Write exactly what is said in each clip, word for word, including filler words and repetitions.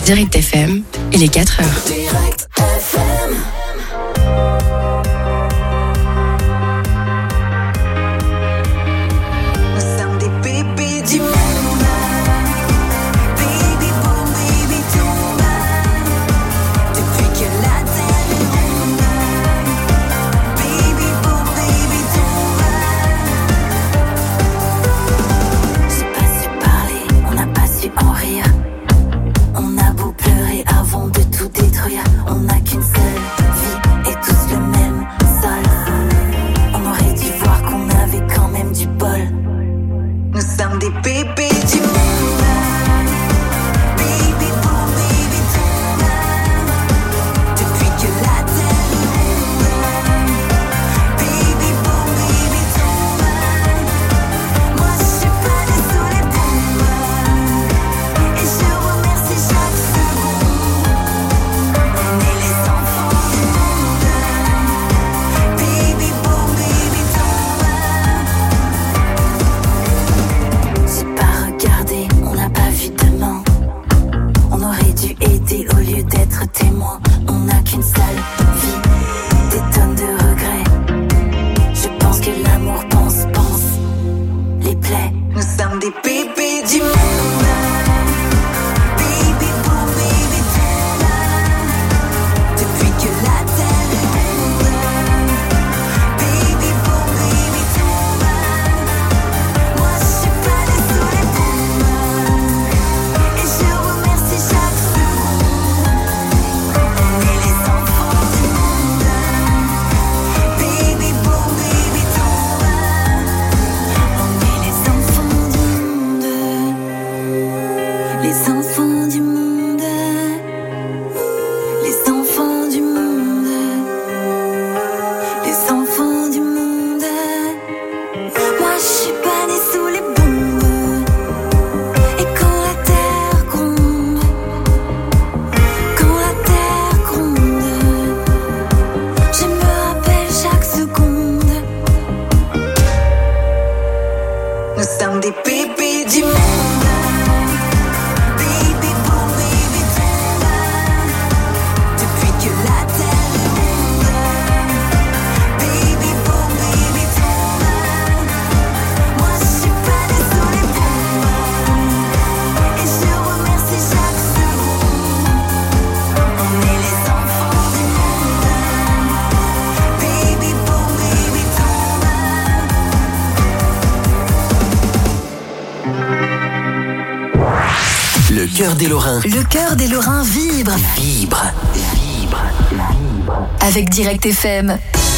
Direct F M, il est quatre heures. Direct F M. Nous sommes des bébés du monde. Baby boom, baby tombe. Depuis que la terre est ronde. Baby boom, baby tombe. J'ai pas su parler, on n'a pas su en rire. On a beau pleurer avant de tout détruire. On n'a qu'une seule vie et tous le même sol. On aurait dû voir qu'on avait quand même du bol. Nous sommes des bébés du monde. Baby boom, baby tombe. Depuis que la terre est ronde. Baby boom, baby tombe. Moi je suis pas née sous les bombes. Et je remercie chaque seconde. On est les enfants du monde. Baby boom, baby tombe. J'ai pas regardé, on n'a pas vu demain. On aurait dû aider au lieu d'être témoin. On n'a qu'une seule vie, des tonnes de regrets. Je pense que l'amour pense, pense les plaies. Nous sommes des bébés du monde. Baby boom, baby tombe. Depuis que la terre est ronde. Baby boom, baby tombe. Moi je suis pas née sous les bombes. Et je remercie chaque seconde. On est les enfants du monde. Baby boom, baby tombe. On est les enfants du monde. Les enfants du monde. Les enfants du monde. Les enfants du monde. Moi je suis pas née sous les bombes. Et quand la terre gronde, quand la terre gronde, je me rappelle chaque seconde. Nous sommes des bébés du monde. Baby boom, baby tombe. Depuis que la terre est ronde. Baby boom, baby tombe. Moi je suis pas née sous les bombes. Et je remercie chaque seconde. On est les enfants du monde. Baby boom, baby tombe. Le cœur des Lorrains Le cœur des Lorrains vibre vibre, vibre, vibre. avec Direct F M.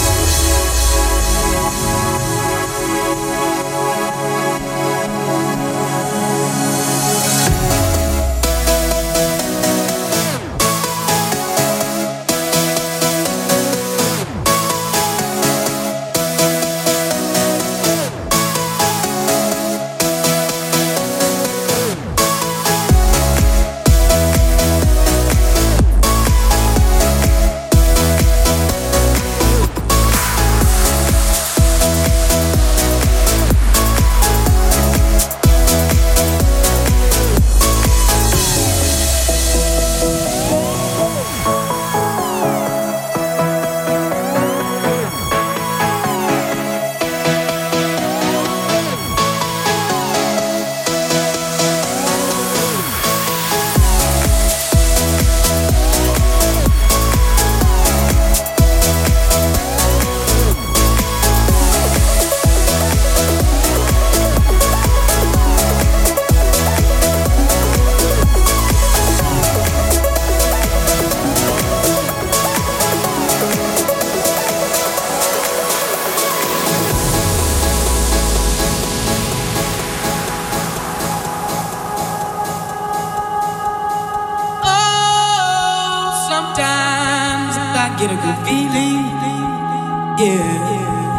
Get a good feeling, yeah.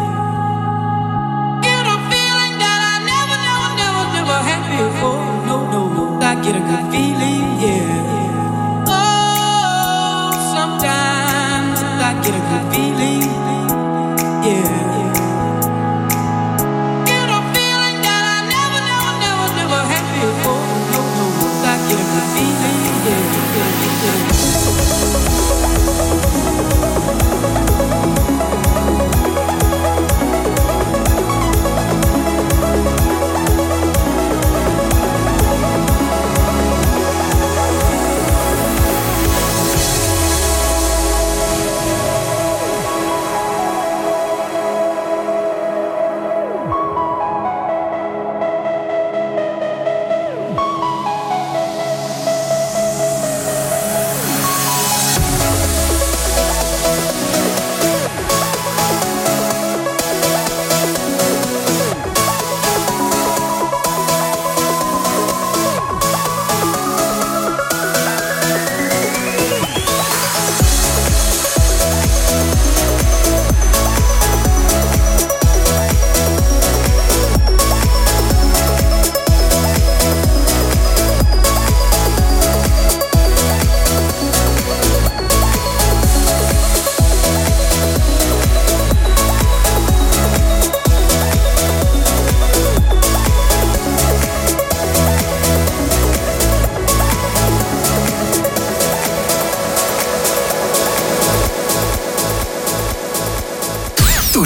Get a feeling that I never, never, never, never had before. No, no, no. I get a good feeling, yeah. Oh, sometimes I get a good feeling, yeah. Get a feeling that I never, never, never, never had before. No, no, no. I get a good feeling, yeah.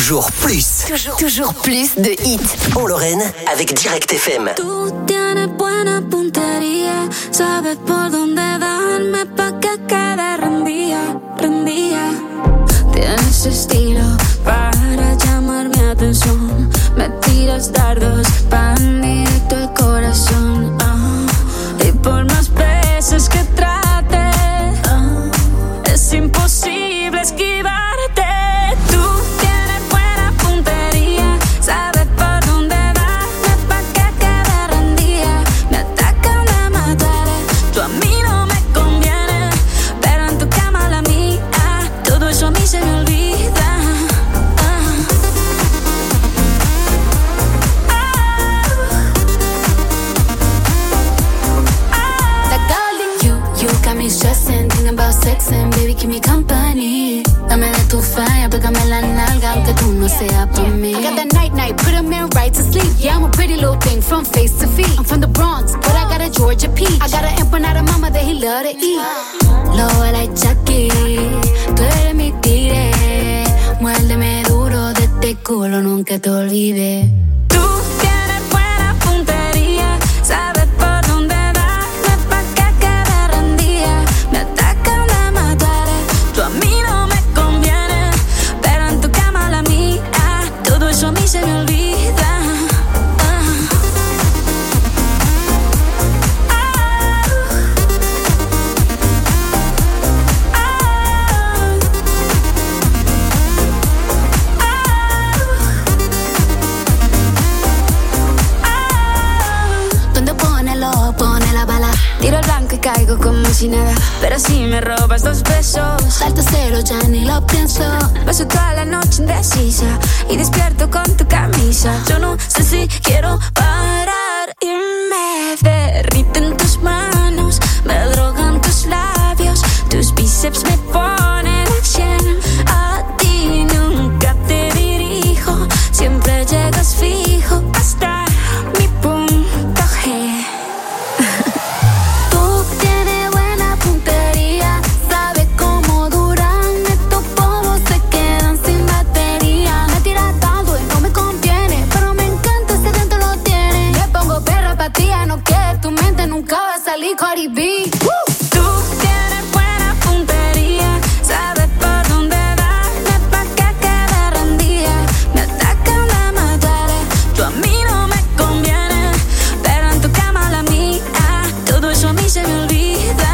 toujours plus. Toujours, toujours plus de hits. En Lorraine, avec Direct F M. Tú tienes buena puntería, sabes por dónde darme pa' que quede rendida, rendida. Tienes estilo para llamar mi atención, me tiras dardos pan directo al corazón. Oh. Y por más veces que trate, oh, es imposible esquivarte. Tú tienes buena puntería, sabes por dónde darme pa' que quede rendida. Me atacan, me mataré, tú a mí no me conviene, pero en tu cama la mía, todo eso a mí se me olvida. Stressing, thinking about sexing, baby, keep me company. Dame de tu falla, pégame la nalga, aunque tú no seas por mí. I got that night night, put a man right to sleep. Yeah, I'm a pretty little thing from face to feet. I'm from the Bronx, but I got a Georgia peach. I got an empanada mama that he love to eat. Lobo like Chucky, tú eres mi tigre. Muérdeme duro de este culo, nunca te olvides. Tú tienes buena puntería, sabes por dónde darme pa' que quede rendida. Me atacan, me mataré, tú a mí no me conviene, pero en tu cama la mía, todo eso a mí se me olvida. Tiro el blanco y caigo como si nada, pero si me robas dos besos, salto cero, ya ni lo pienso. Paso toda la noche indecisa y despierto con tu camisa. Yo no sé si quiero parar y me derriten tus manos, me drogan tus labios, tus bíceps me ponen a cien. A ti nunca te dirijo, siempre llegas fijo hasta mi punto G. Cardi B. Woo! Tú tienes buena puntería, sabes por dónde darme pa' que quede rendida. Me atacan, me mataré, tú a mí no me conviene, pero en tu cama la mía, todo eso a mí se me olvida.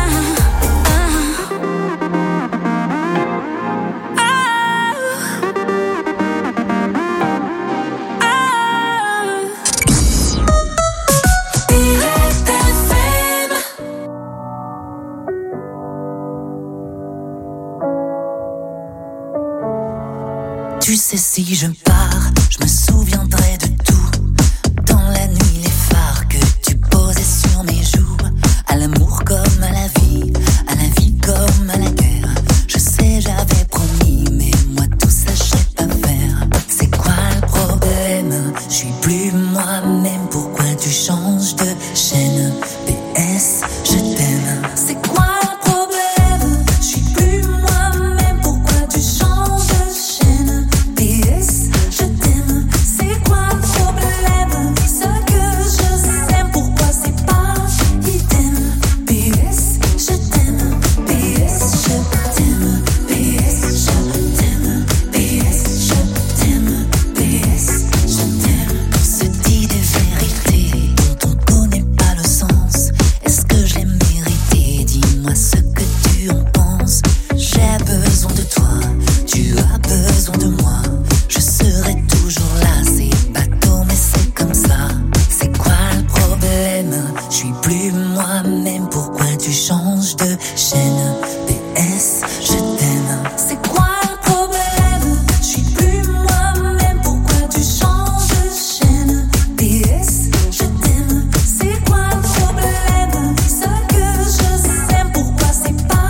Tu sais, si je pars, je me souviendrai de tout. Dans la nuit, les phares que tu posais sur mes joues. À l'amour comme à la vie, à la vie comme à la guerre. Je sais, j'avais promis, mais moi tout ça, je sais pas faire. C'est quoi le problème? Je suis plus moi-même, pourquoi tu changes de chaîne? P S, je t'aime. C'est quoi le problème? Je suis plus moi-même, pourquoi tu changes de chaîne? P S, je t'aime. C'est quoi le problème? Ce que je sais, pourquoi c'est pas idem? P S, je t'aime. P S, je t'aime. P S, je t'aime. P S, je t'aime. P S, je t'aime. On se dit des vérités dont on connaît pas le sens. Est-ce que je l'ai mérité? Dis-moi ce que tu en penses. J'ai besoin de toi, tu as besoin de moi. Je serai toujours là, c'est bateau mais c'est comme ça. C'est quoi le problème? Je suis plus moi-même, pourquoi tu changes de chaîne? P S, je t'aime. C'est quoi le problème? Je suis plus moi-même, pourquoi tu changes de chaîne? P S, je t'aime. C'est quoi le problème? Ce que je sais, pourquoi c'est pas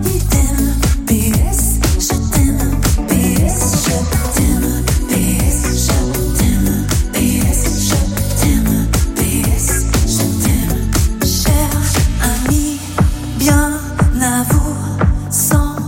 idem? P S, je t'aime. P S, je t'aime. P S, je t'aime. P S, je t'aime. P S, je t'aime. Cher ami, bien à vous, sans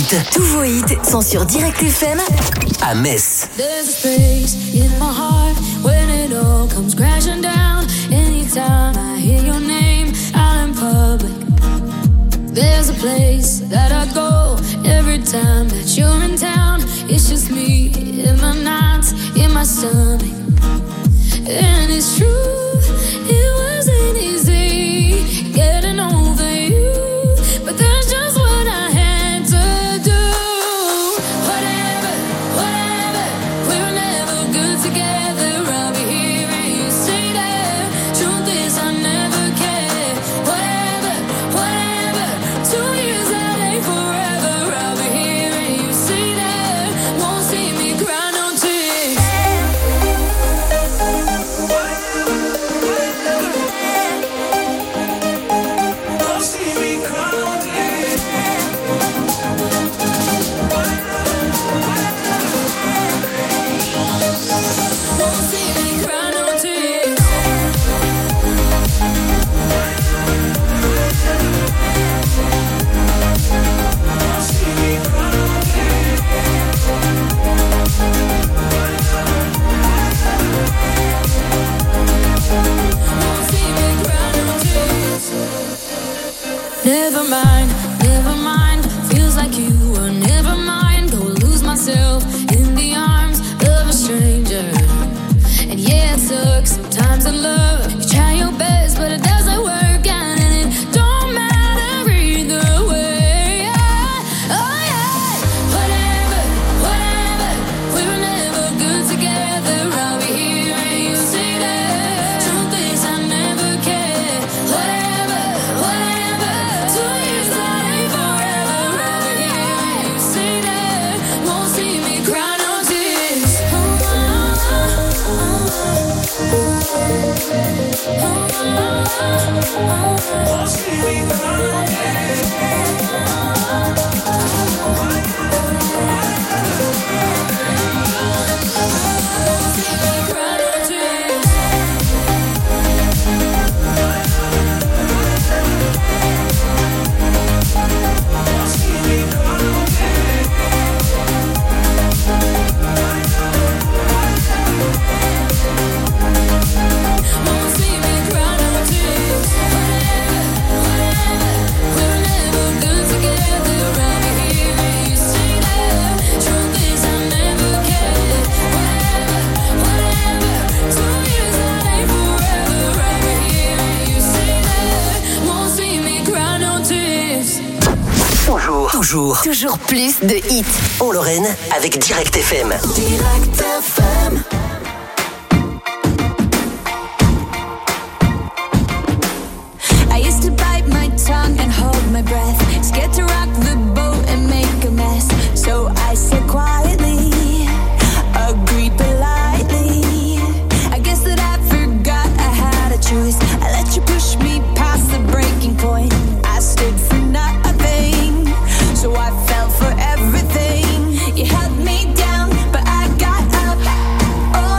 hits. Tous vos hits sont sur Direct F M à Metz. There's a space in my heart when it all comes crashing down. Anytime I hear your name out in public, there's a place that I go every time that you're in town. It's just me in my nights, in my stomach. And it's true, it wasn't easy getting over you, but that's just what I had to do. Whatever, whatever, we were never good together. I'll be here and you stay there. Truth is I never cared. Whatever, whatever, two years that ain't forever. I'll be here and you stay there. Won't see me cry no tears. Never mind, never mind. Feels like you were never mine. Go lose myself in the arms of a stranger. And yeah, it sucks sometimes in love. You try your best, but it doesn't work out, and it don't matter either way. Oh yeah, whatever, whatever. We were never good together. I'll be here and you stay there. Truth is I never cared. Whatever, whatever. Two years that ain't forever. I'll be here and you stay there. Won't see me cry no tears. Oh, oh, oh, oh, oh. Won't see me cry no Toujours, toujours, Toujours plus de hits. en Lorraine avec Direct F M. Direct F M. I used to bite my tongue and hold my breath, scared to rock the boat and make a mess. So I said quietly, agreed politely. I guess that I forgot I had a choice. I let you push me past the breaking point. I stood for nothing, so I fell for everything. You held me down, but I got up. Oh,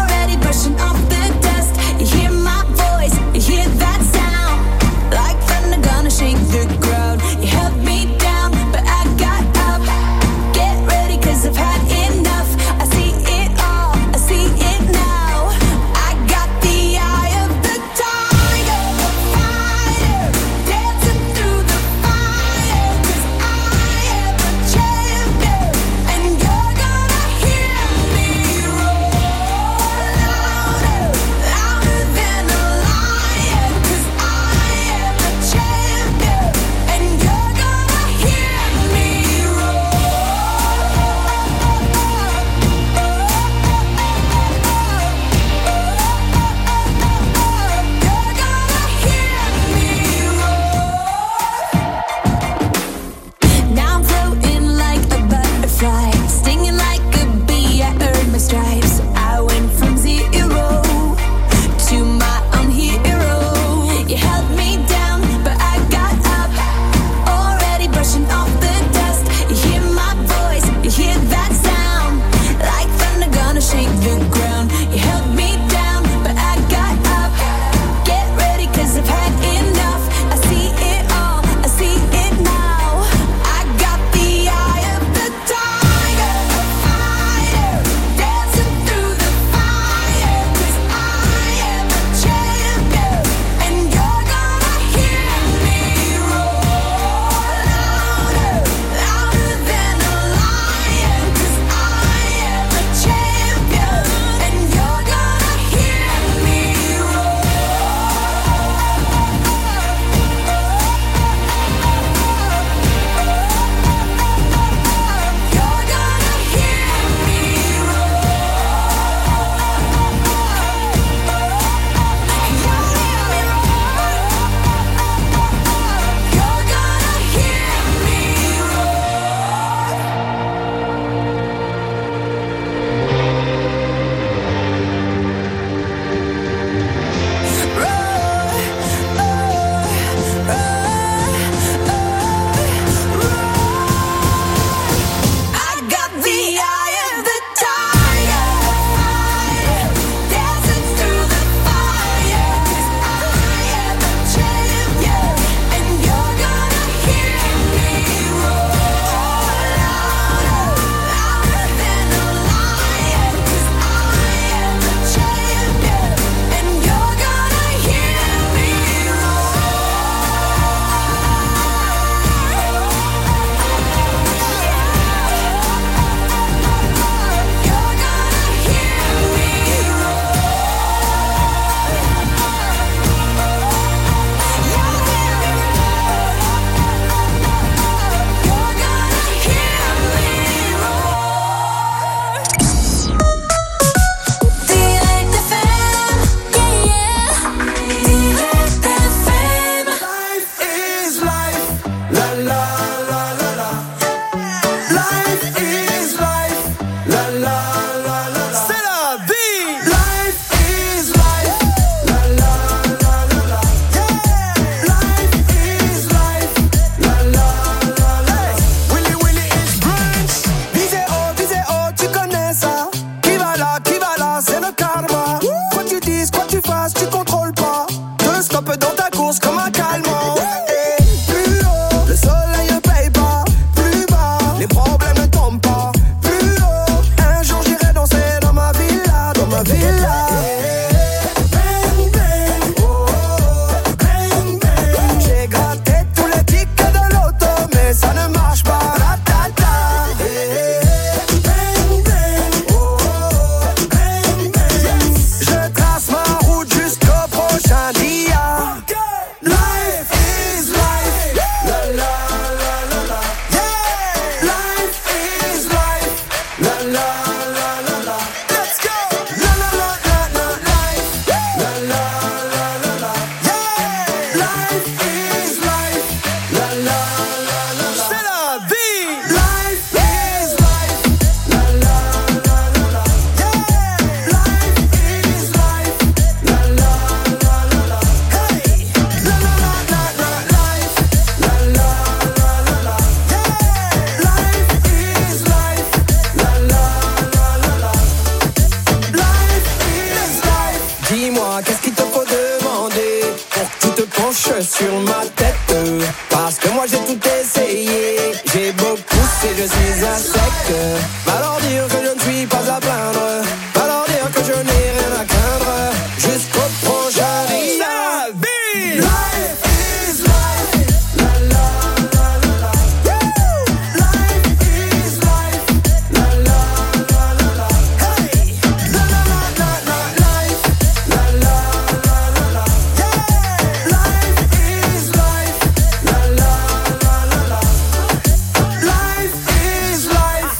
penche sur ma tête. Parce que moi j'ai tout essayé. J'ai beau pousser, je suis à sec. Va leur dire que je ne suis pas à plaindre. Va leur dire que je n'ai rien à craindre. Jusqu'au prochain riz. Life is life. La la la la la. Life is life. La la la la la. Hey. La la la la la. Life. La la la la la. Yeah. Life is life. La la la la la. Life is life.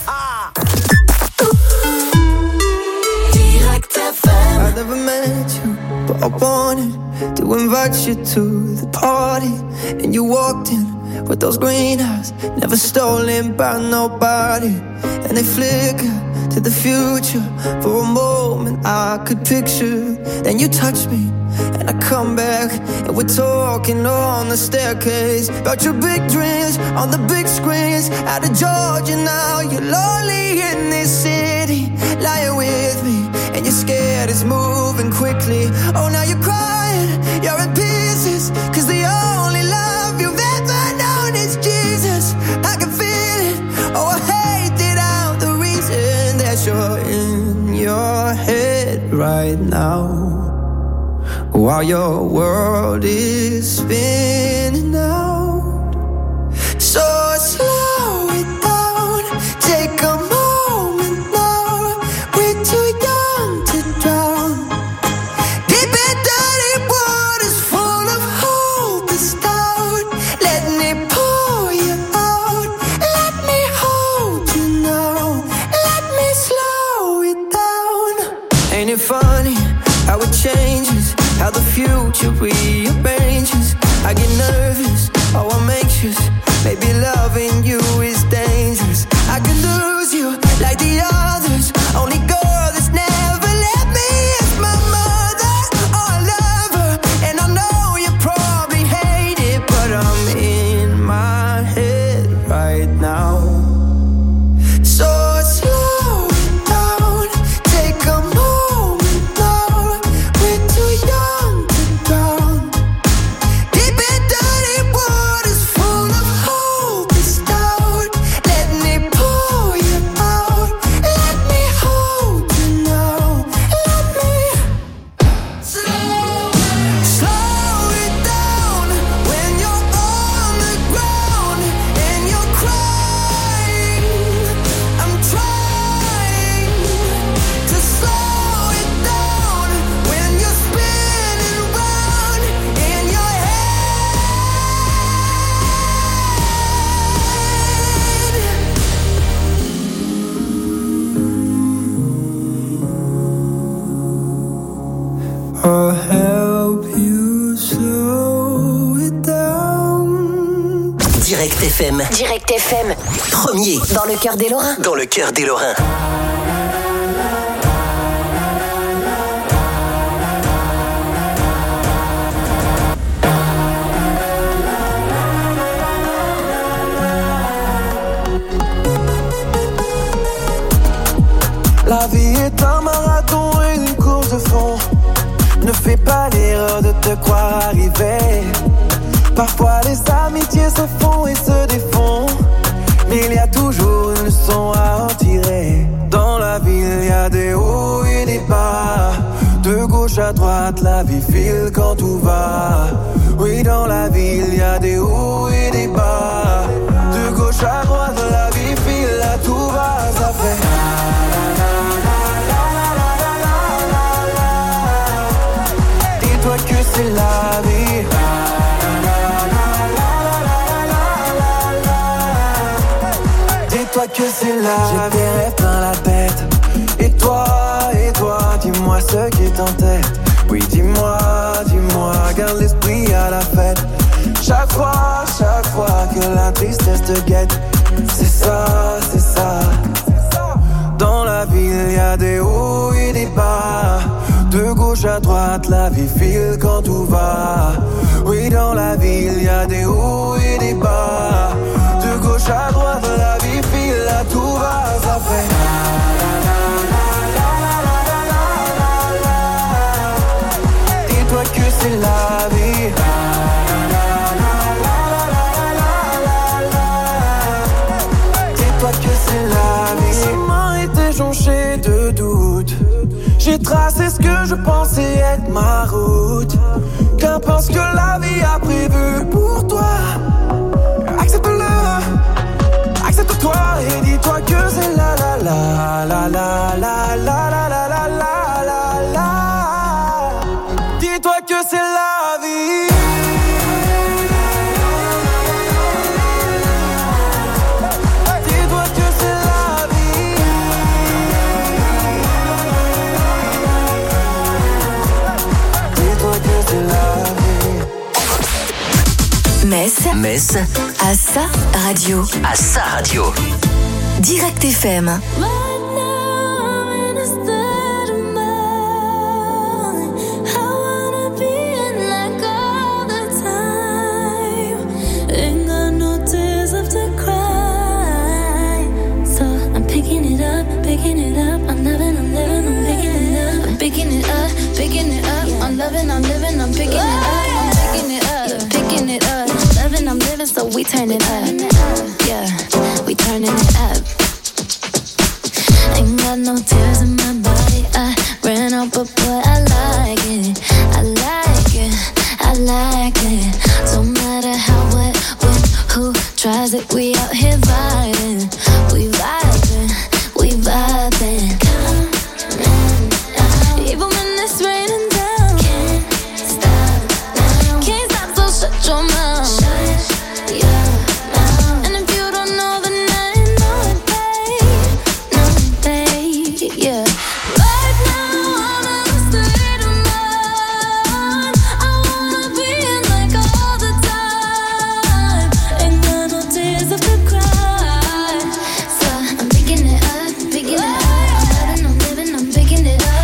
Direct F M. I never met you, but I wanted to invite you to the party. And you walked in with those green eyes, never stolen by nobody. And they flicker to the future. For a moment I could picture. Then you touch me and I come back, and we're talking on the staircase about your big dreams on the big screens. Out of Georgia now, you're lonely in this city, lying with me, and you're scared it's moving quickly. Oh, now you're crying, you're in pieces, cause the only love you've ever known is Jesus. I can feel it, oh I hate it out, the reason that you're in your head right now, while your world is spinning out. So slow it down, take a moment now. We're too young to drown. Deep and dirty waters full of hope is down. Let me pour you out. Let me hold you now. Let me slow it down. Ain't it funny how it changes, how the future rearranges? I get nervous, oh I'm anxious. Maybe loving you is dangerous. I could lose you like the others. Only girl that's never let me is my mother. Oh I love her, and I know you probably hate it, but I'm in my head right now. So slow it down, take a moment now. We're too young to drown. Deep and dirty waters full of hope is down. Let me pour you out. Let me hold you now. Let me slow, slow it down. When you're on the ground and you're crying, I'm trying to slow it down. When you're spinning round in your head, I'll help you slow it down. Direct F M, Direct F M. premier Dans le cœur des Lorrains. dans le cœur des Lorrains. La vie est un marathon et une course de fond. Ne fais pas l'erreur de te croire arrivé. Parfois les amitiés se font et se défont, mais il y a toujours une leçon à en tirer. Dans la vie il y a des hauts et des bas. De gauche à droite la vie file quand tout va. Oui, dans la vie il y a des hauts et des bas. De gauche à droite la vie file, là tout va, ça fait dis-toi que c'est la vie. Dis-toi que c'est la vie. J'ai des rêves plein la tête. Et toi, et toi, dis-moi ce qui est en tête. Oui, dis-moi, dis-moi, garde l'esprit à la fête. Chaque fois, chaque fois que la tristesse te guette, c'est ça, c'est ça. Dans la vie, il y a des hauts et des bas. De gauche à droite, la vie file quand tout va. Oui, dans la vie, il y a des hauts et des bas. De gauche à droite, la vie file, là tout va, ça fait dis-toi que c'est la vie. J'ai tracé ce que je pensais être ma route. Qu'importe ce que la vie a prévu pour toi. Accepte-le, accepte-toi et dis-toi que c'est la la la la la la la la la la la la. Dis-toi que c'est la vie. Dis-toi que c'est la vie. Dis-toi que c'est la vie. Metz, Metz, à sa radio. à sa radio. Direct F M. Picking it up, I'm loving, I'm living, I'm picking it up, I'm picking it up, picking it up, loving, I'm living, so we turn it up, yeah, we turning it up. Ain't got no tears in my body, I ran out, but boy, I like it, I like it, I like it. Don't matter how, what, when, who tries it, we out here vibing, we vibing, we vibing. Even when it's raining down, can't stop now. Can't stop, so shut your mouth. Shut your mouth. And if you don't know, then I ain't know it, babe. No, babe, yeah. Right now I'm in a state of mind. I wanna be in like all the time. Ain't got no tears left to cry. So I'm picking it up, picking it up. I'm loving, I'm living, I'm picking it up.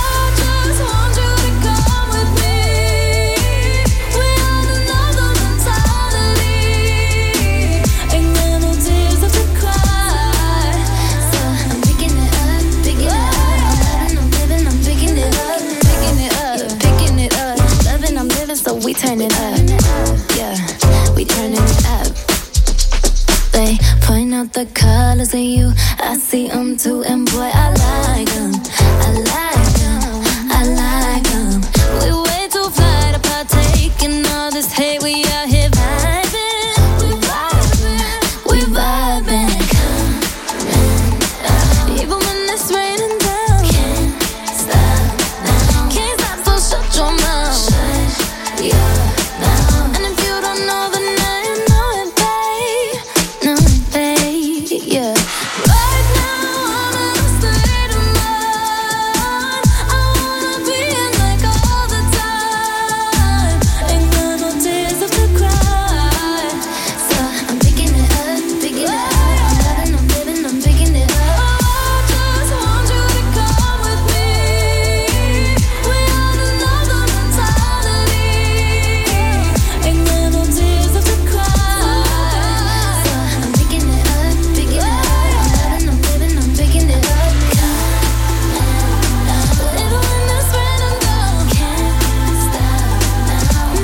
We turn it up, yeah, we turning it up. They point out the colors in you, I see them too, and boy, I like them, I like them, I like them. We way too fly to partake in all this hate, we out here vibing, we vibing, we vibing. Even when it's raining down, can't stop now. Can't stop, so shut your mouth. Yeah, and if you don't know, then I know it, babe. No, babe, yeah. Right now I'm in a state of mind. I wanna be in like all the time. Ain't got no tears left to cry. So I'm picking it up, picking it up. I'm loving, I'm living, I'm picking it up. I just want you to come with me. We on another mentality. Ain't got no tears left to cry. So I'm picking it up, picking it up. I'm loving, I'm living, I'm picking it up. Even when it's raining down, can't stop now.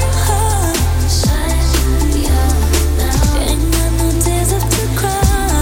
Shut your mouth. Ain't got no tears left to cry.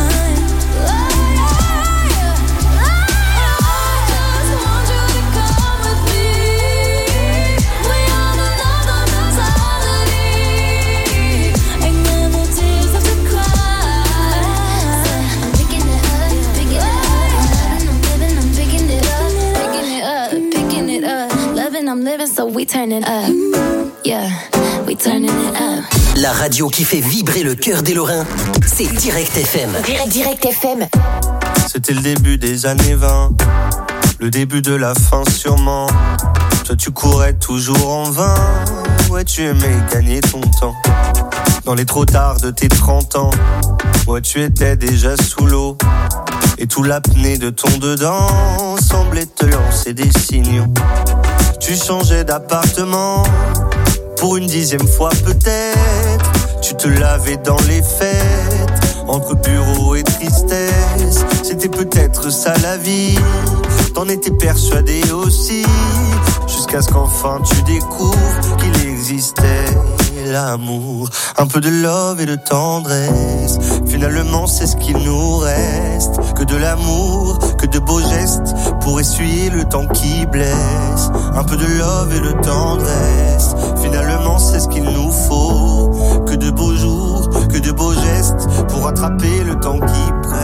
I just want you to come with me. We on another mentality. Ain't got no tears left to cry. So I'm picking it up, picking it up. I'm loving, I'm living, I'm picking it up, picking it up, picking it up. Loving, I'm living, so we turn it up. Yeah, we turning it up. La radio qui fait vibrer le cœur des Lorrains, c'est Direct F M. Direct, Direct F M. C'était le début des années vingt, le début de la fin sûrement. Toi tu courais toujours en vain, ouais tu aimais gagner ton temps. Dans les trop tard de tes trente ans, ouais tu étais déjà sous l'eau. Et tout l'apnée de ton dedans semblait te lancer des signaux. Tu changeais d'appartement, pour une dixième fois peut-être. Tu te lavais dans les fêtes, entre bureau et tristesse. C'était peut-être ça la vie, t'en étais persuadé aussi. Jusqu'à ce qu'enfin tu découvres qu'il existait l'amour, un peu de love et de tendresse. Finalement c'est ce qu'il nous reste, que de l'amour, que de beaux gestes pour essuyer le temps qui blesse. Un peu de love et de tendresse, finalement c'est ce qu'il nous faut, que de beaux jours, que de beaux gestes pour rattraper le temps qui presse.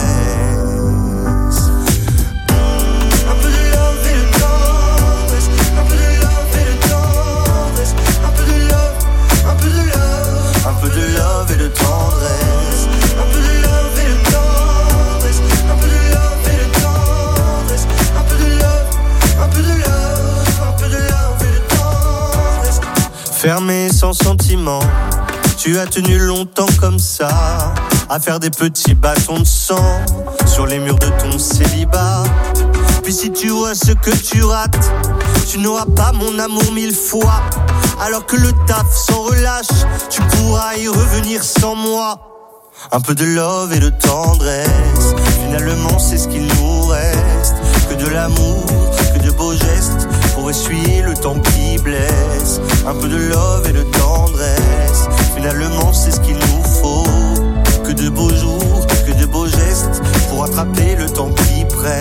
Un peu de love et de tendresse, un peu de love et de tendresse, un peu de love, un peu de love, un peu de love et de tendresse, un peu de love et de tendresse, un peu de love et de tendresse, un peu de love, un peu de love, un peu de love et de tendresse. Fermé sans sentiment, tu as tenu longtemps comme ça, à faire des petits bâtons de sang sur les murs de ton célibat. Puis si tu vois ce que tu rates, tu n'auras pas mon amour mille fois. Alors que le taf s'en relâche, tu pourras y revenir sans moi. Un peu de love et de tendresse, finalement c'est ce qu'il nous reste, que de l'amour, que de beaux gestes pour essuyer le temps qui blesse. Un peu de love et de tendresse, finalement c'est ce qu'il nous faut, que de beaux jours, que de beaux gestes pour attraper le temps qui presse.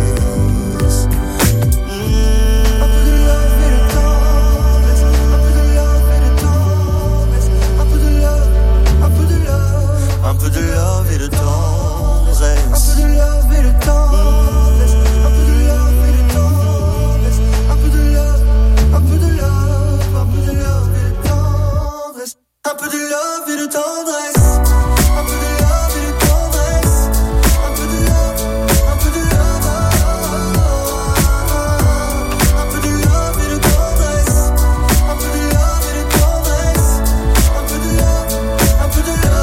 Un peu de love et de tendresse, un peu de love et de tendresse, un peu de love et de tendresse, un peu de love, un peu de love, un peu de love et de tendresse, un peu de love et de tendresse, un peu de love et de tendresse, un peu de love, un peu de love, un peu de love et de tendresse, un peu de love et de tendresse, un peu de love, un peu de love.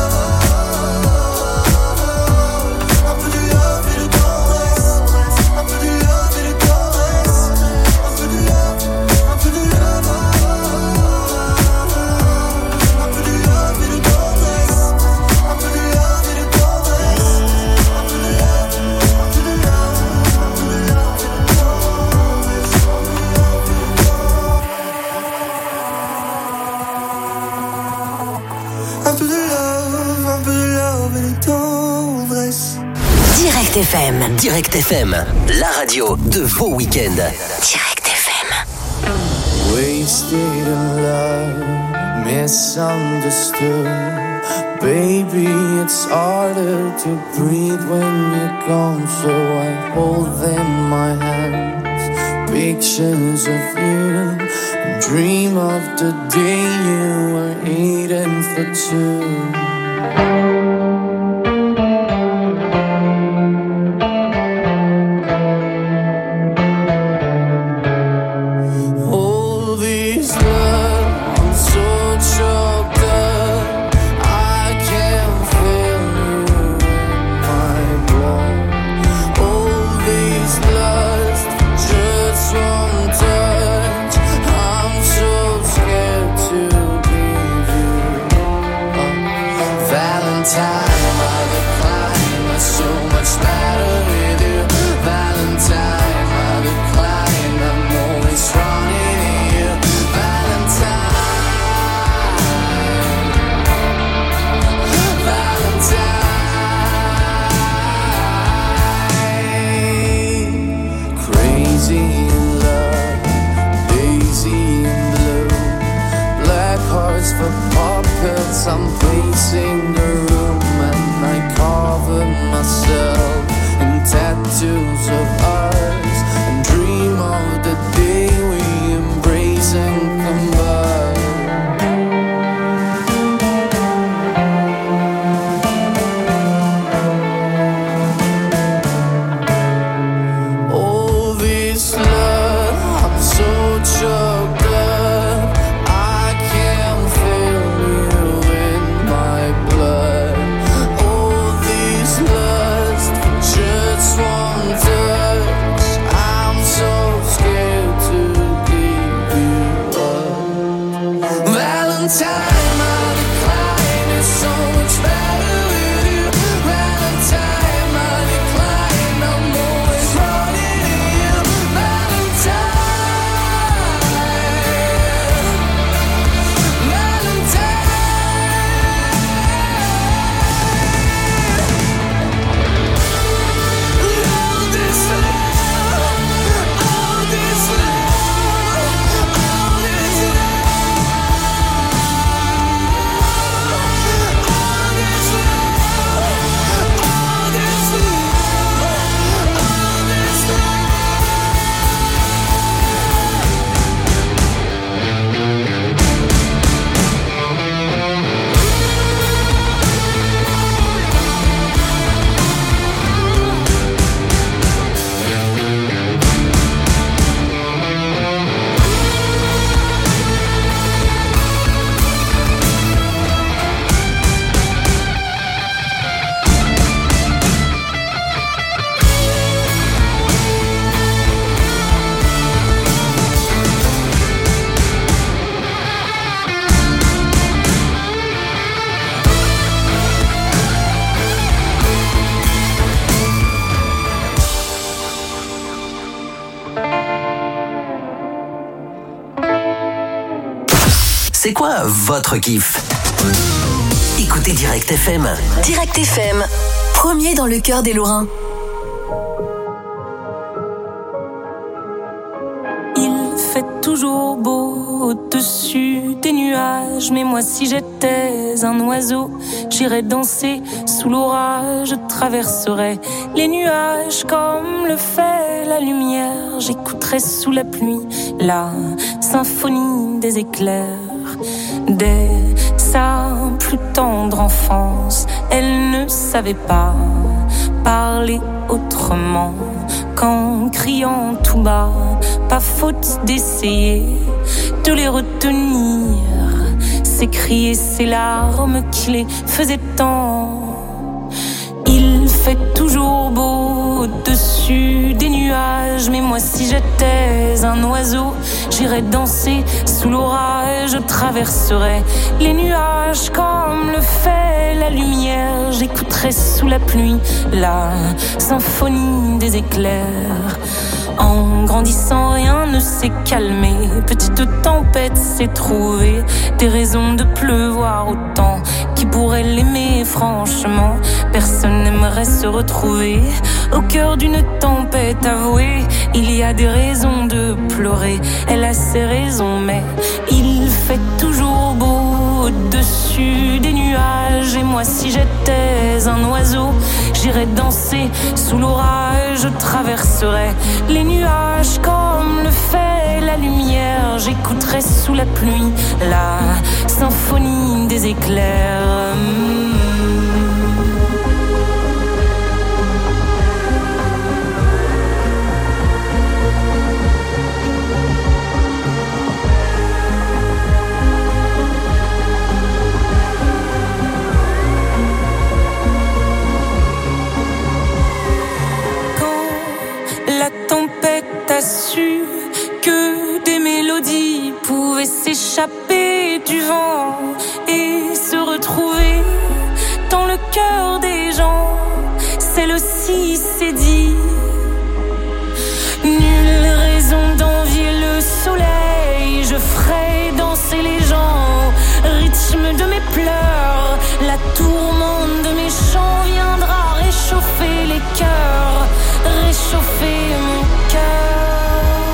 Direct F M. Direct F M, la radio de vos week-ends. Direct F M. Wasted in love, misunderstood. Baby, it's harder to breathe when you're gone, so I hold in my hands pictures of you and dream of the day you were eating for two. I'm pacing the room and I cover myself in tattoos of ours and dream of the day we embrace and combine. All this love, I'm so choked up, I can't feel you in my C'est quoi votre kiff? Écoutez Direct F M. Direct F M, premier dans le cœur des Lorrains. Il fait toujours beau au-dessus des nuages, mais moi si j'étais un oiseau, j'irais danser sous l'orage, je traverserais les nuages comme le fait la lumière, j'écouterais sous la pluie la symphonie des éclairs. Dès sa plus tendre enfance, elle ne savait pas parler autrement qu'en criant tout bas. Pas faute d'essayer de les retenir, ces cris et ces larmes qui les faisaient tant. Il fait toujours beau au-dessus des nuages, mais moi si j'étais un oiseau, j'irais danser sous l'orage, je traverserais les nuages comme le fait la lumière, j'écouterais sous la pluie la symphonie des éclairs. En grandissant, rien ne s'est calmé. Petite tempête s'est trouvée des raisons de pleuvoir autant. Qui pourrait l'aimer franchement? Personne n'aimerait se retrouver au cœur d'une tempête avouée. Il y a des raisons de pleurer, elle a ses raisons, mais il fait toujours beau au-dessus des nuages. Et moi si j'étais un oiseau, j'irais danser sous l'orage, je traverserais les nuages comme le fait la lumière, j'écouterais sous la pluie la symphonie des éclairs. La tempête a su que des mélodies pouvaient s'échapper du vent et se retrouver dans le cœur des gens. Celle aussi s'est dit, nulle raison d'envier le soleil, je ferai danser les gens au rythme de mes pleurs. La tourmente de mes chants viendra réchauffer les cœurs, réchauffer mon cœur.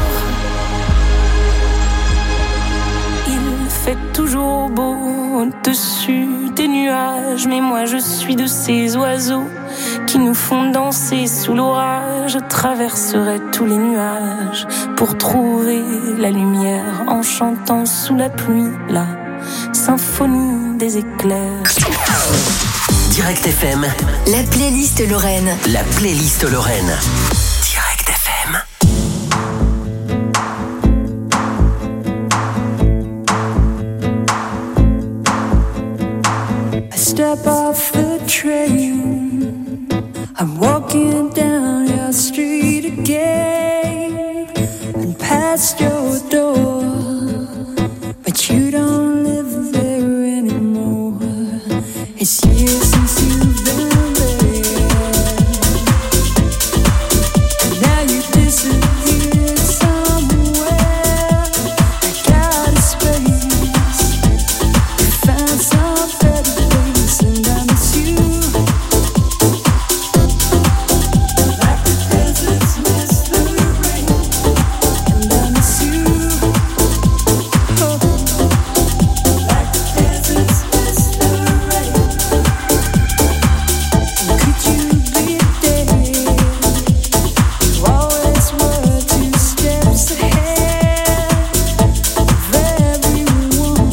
Il fait toujours beau au-dessus des nuages, mais moi je suis de ces oiseaux qui nous font danser sous l'orage. Je traverserai tous les nuages pour trouver la lumière en chantant sous la pluie la symphonie des éclairs. Direct F M, la playlist Lorraine. La playlist Lorraine. Direct F M. I step off the train, I'm walking down your street again and past your door, but you don't live there anymore. It's years since you've been there, and now you disappeared somewhere. I got a space, you found some better place, and I miss you like the deserts miss the rain, and I miss you, oh, like the deserts miss the rain. Could you be there? You always were two steps ahead of everyone.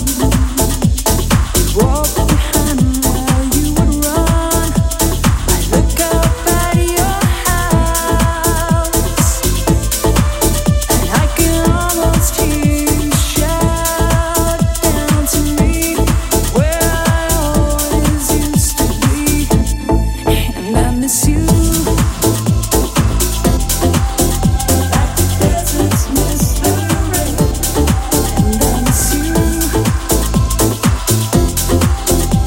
Walk behind while you would run. I look up at your house, and I can almost hear you shout down to me where I always used to be, and I miss you like the deserts miss the rain, and I miss you like the deserts miss the rain, and I miss you.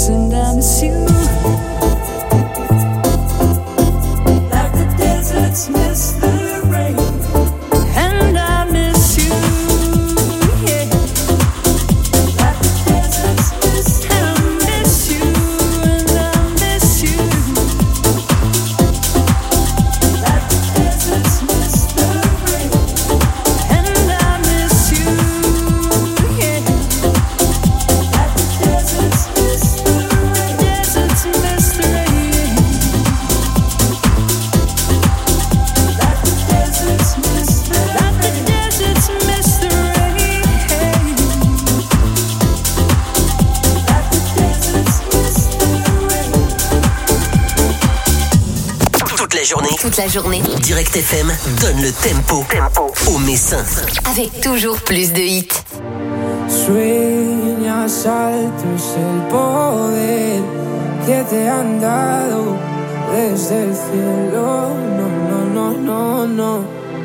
days and I miss you. Like the deserts miss the rain. And I miss you, yeah. Like the deserts miss the rain. I miss you, and I miss you. Like the deserts miss the rain. And I miss you, yeah. Like the deserts miss the rain. Deserts miss the rain. Like the deserts miss the rain. Like the deserts miss the rain. Like the deserts miss the rain. Toute la journée, Toute la journée. Direct F M donne le tempo, aux Messins. Avec toujours plus de hits. Sueñas alto es el poder que te han dado desde el cielo. No, no, no, no, no.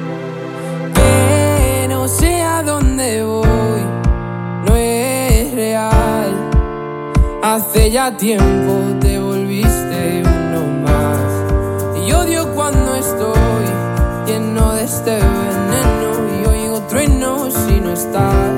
Que no sé a dónde voy, no es real. Hace ya tiempo te volviste uno más. Y odio cuando estoy lleno de este veneno y oigo truenos si no estás.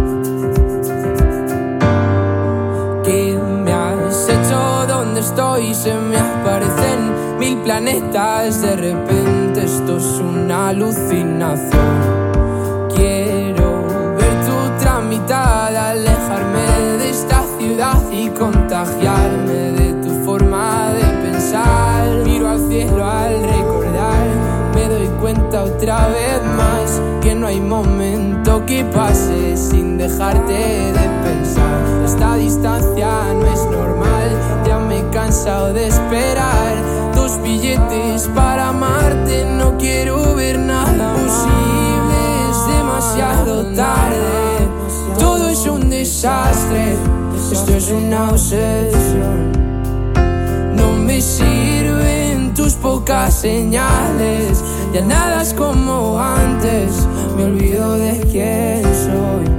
¿Qué me has hecho? ¿Dónde estoy? Se me aparecen mil planetas. De repente esto es una alucinación. Quiero ver tu tramitar, alejarme de esta ciudad y contagiarme de tu forma de pensar. Miro al cielo al recordar, me doy cuenta otra vez más que no hay momento que pase sin dejarte de pensar. Esta distancia no es normal, ya me he cansado de esperar. Dos billetes para amarte, no quiero ver nada posible, es demasiado tarde. Todo es un desastre, esto es una obsesión. No me sirven tus pocas señales, ya nada es como antes, me olvido de quién soy.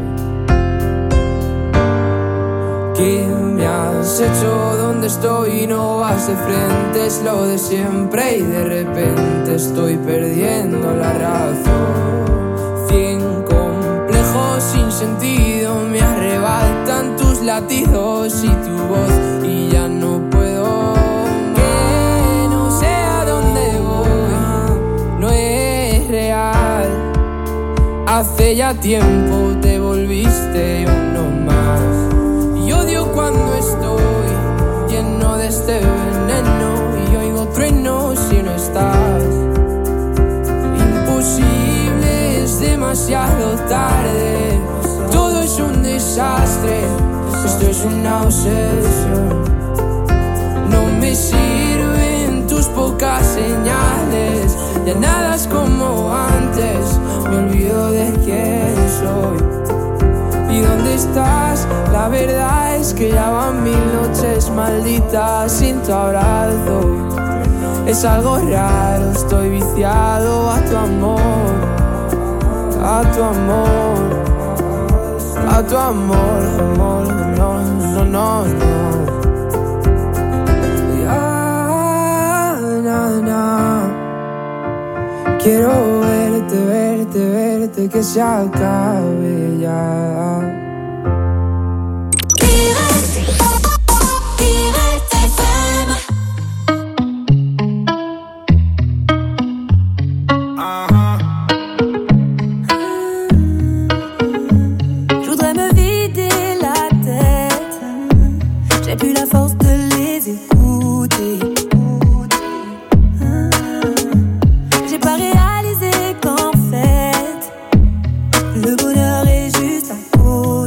¿Qué me has hecho? ¿Dónde estoy? No vas de frente, es lo de siempre y de repente estoy perdiendo la razón. Cien complejos sin sentido me arrebatan tus latidos y tu voz y ya no puedo. Que no sé a dónde voy, no es real. Hace ya tiempo te volviste uno más. Y odio cuando estoy lleno de este veneno y oigo truenos si no estás. Imposible, es demasiado tarde. Todo es un desastre, esto es una obsesión. No me sirven tus pocas señales, ya nada es como antes, me olvido de quién soy. ¿Y dónde estás? La verdad es que ya van mil noches malditas sin tu abrazo. Es algo raro, estoy viciado a tu amor, a tu amor, a tu amor, amor, no, no, no, no. Ya, na, na. Quiero verte, verte, verte, que se acabe ya. Je voudrais me vider la tête, j'ai plus la force de les écouter. J'ai pas réalisé qu'en fait le bonheur est juste à côté.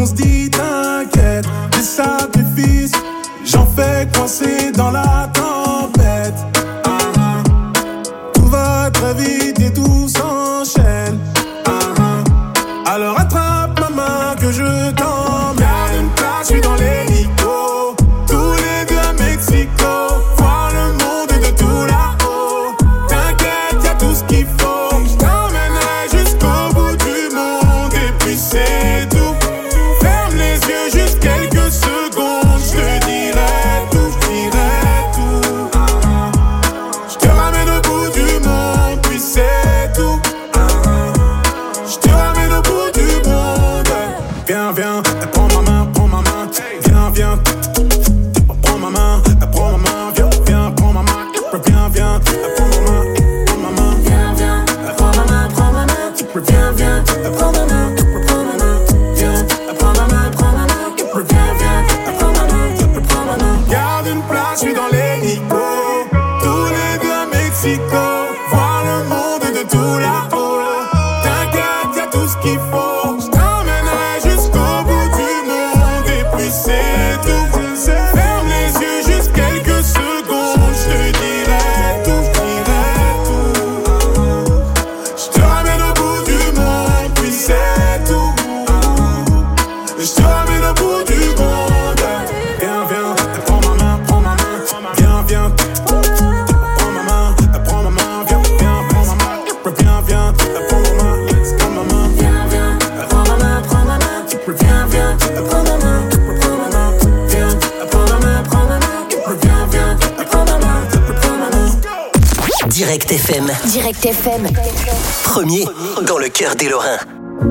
se dit t'inquiète, des sacrifices, j'en fais coincer dans la tempête. Ah, ah. Tout va très vite et tout s'enchaîne. Ah, ah. Alors attrape ma main que je t'emmène. Garde une place, je suis dans l'hélico. Tous les deux à Mexico. Voir le monde de tout là-haut. T'inquiète, y'a tout ce qu'il faut. Je t'emmènerai jusqu'au bout du monde. Et puis c'est tout. Ferme les yeux juste quelques secondes. Je te dirai tout, je dirai tout. Je te ramène au bout du monde. Puis c'est tout. Je te ramène au bout du monde. Viens, viens, prends ma main, prends ma main. Viens, viens, prends ma main, prends ma main. Viens, viens, prends ma main. Viens, viens, prends ma main, prends ma main. Viens, viens, prends ma main, prends ma main. Viens, viens, prends ma main, prends ma main. Viens, prends ma main, prends ma main. Viens, viens, prends ma main, prends ma main. Garde une place, je suis dans l'hélico. Tous les deux à Mexico. Voir le monde de tout là-haut. T'inquiète, y'a tout ce qu'il faut. Je t'emmènerai jusqu'au bout du monde. Et puis c'est tout. Ferme les yeux juste quelques secondes. Je te dirai tout, je dirai tout. Je te ramène au bout du monde. Puis c'est tout. Je te ramène au bout du monde. Viens, viens, prends ma main, prends ma main. Viens, viens, prends ma main, prends ma main. Viens, viens, prends ma main. Viens, viens, prends ma main. Prends ma main. Viens, viens, prends ma main, prends ma main. Viens, viens, prends ma main, prends ma main. Viens, prends ma main, prends ma main. Viens, viens, prends ma main, prends ma main. Direct F M. Direct F M. Premier dans le cœur des Lorrains.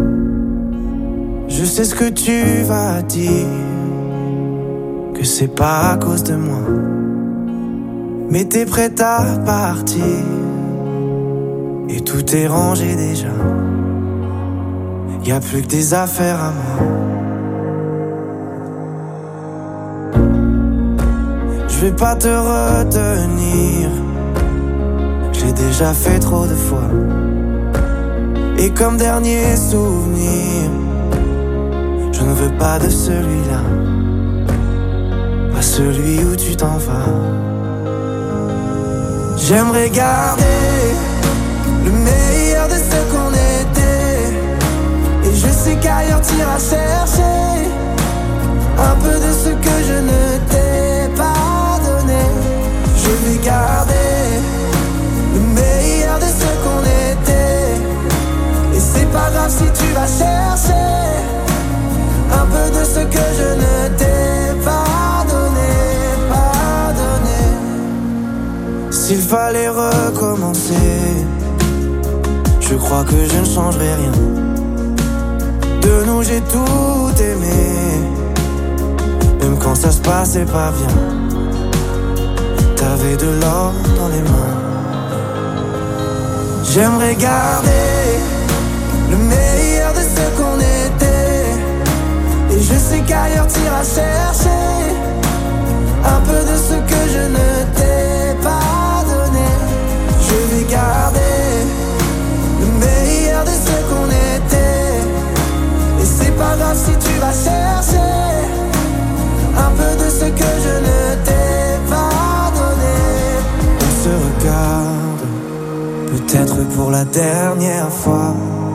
Je sais ce que tu vas dire, que c'est pas à cause de moi, mais t'es prête à partir, et tout est rangé déjà. Y'a plus que des affaires à moi. Je vais pas te retenir, je l'ai déjà fait trop de fois. Et comme dernier souvenir, je ne veux pas de celui-là, pas celui où tu t'en vas. J'aimerais garder le meilleur de ce qu'on était, et je sais qu'ailleurs t'iras chercher un peu de ce que je ne t'ai pas donné. Je vais garder le meilleur de ce qu'on était, et c'est pas grave si tu vas chercher un peu de ce que je ne t'ai pas donné, pas donné. S'il fallait recommencer, je crois que je ne changerai rien. De nous j'ai tout aimé, même quand ça se passait pas bien. T'avais de l'or dans les mains. J'aimerais garder le meilleur de ce qu'on était, et je sais qu'ailleurs t'iras chercher un peu de ce que je ne t'ai pas donné. Je vais garder le meilleur de ce qu'on était, et c'est pas grave si tu vas chercher un peu de ce que je ne t'ai pas donné. On se regarde, peut-être pour la dernière fois,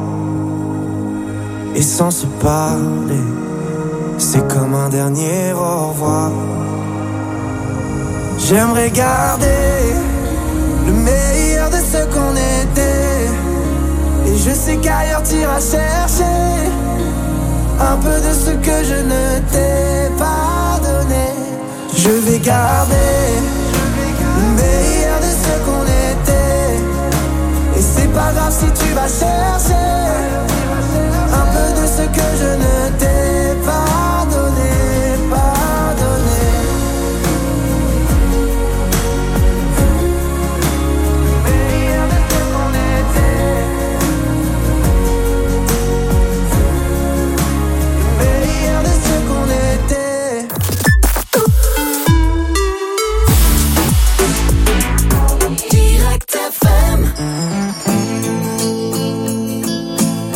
et sans se parler, c'est comme un dernier au revoir. J'aimerais garder le meilleur de ce qu'on était, et je sais qu'ailleurs t'iras chercher un peu de ce que je ne t'ai pas donné. Je vais garder le meilleur de ce qu'on était, et c'est pas grave si tu vas chercher un peu de ce que je ne t'ai pas donné, pas donné. Le meilleur de ce qu'on était, le meilleur de ce qu'on était. Direct F M.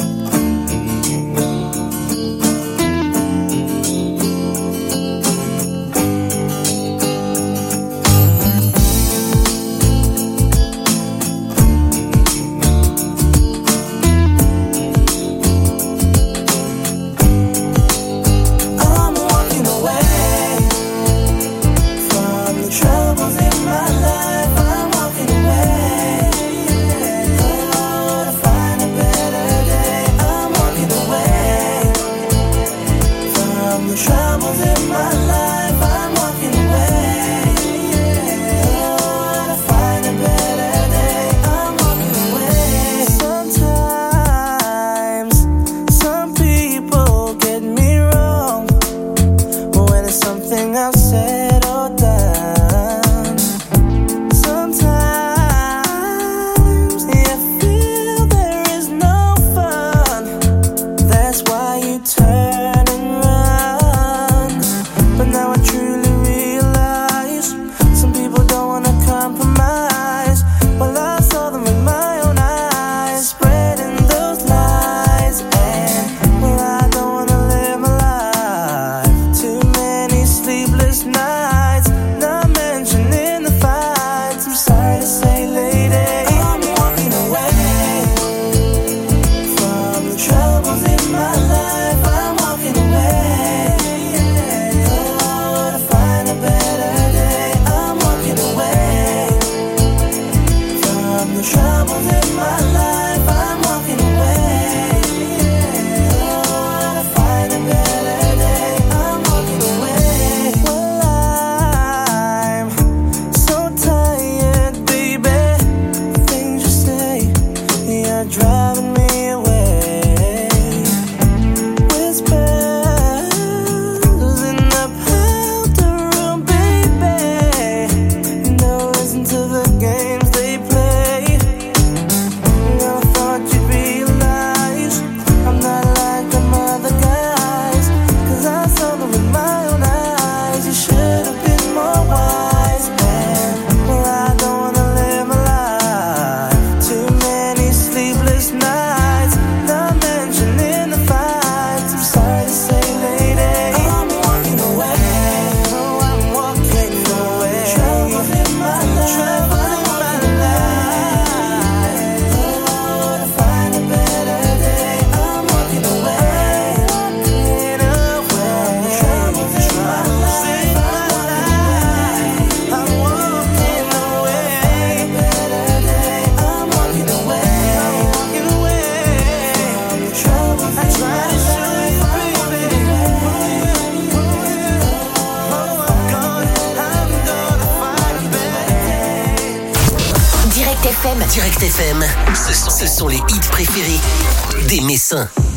Direct F M, ce sont, ce sont les hits préférés des Messins.